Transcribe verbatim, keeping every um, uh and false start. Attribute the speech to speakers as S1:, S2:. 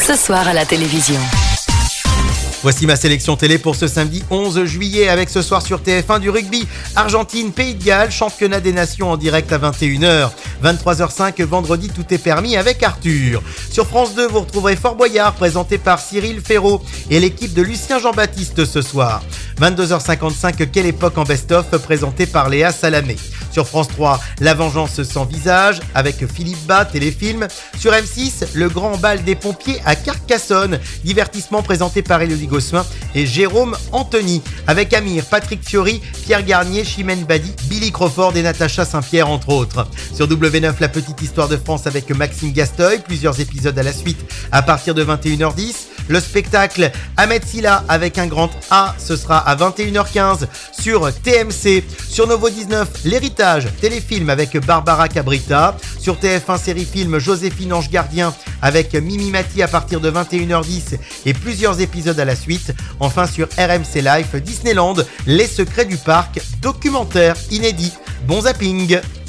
S1: ce soir à la télévision.
S2: Voici ma sélection télé pour ce samedi onze juillet avec ce soir sur T F un du rugby. Argentine, Pays de Galles, championnat des nations en direct à vingt et une heures. vingt-trois heures cinq, vendredi, tout est permis avec Arthur. Sur France deux, vous retrouverez Fort Boyard présenté par Cyril Ferraud et l'équipe de Lucien Jean-Baptiste ce soir. vingt-deux heures cinquante-cinq, Quelle époque en best-of présenté par Léa Salamé. Sur France trois, La vengeance sans visage avec Philippe Bas, téléfilm. Sur M six, Le grand bal des pompiers à Carcassonne, divertissement présenté par Élodie Gossuin et Jérôme Anthony, avec Amir, Patrick Fiori, Pierre Garnier, Chimène Badi, Billy Crawford et Natacha Saint-Pierre entre autres. Sur W neuf, La petite histoire de France avec Maxime Gasteuil, plusieurs épisodes à la suite à partir de vingt et une heures dix. Le spectacle Ahmed Silla avec un grand A, ce sera à vingt et une heures quinze sur T M C. Sur Novo dix-neuf, L'héritage, téléfilm avec Barbara Cabrita. Sur T F un série film, Joséphine Ange Gardien avec Mimi Mati à partir de vingt et une heures dix et plusieurs épisodes à la suite. Enfin sur R M C Life, Disneyland, Les secrets du parc, documentaire inédit. Bon zapping!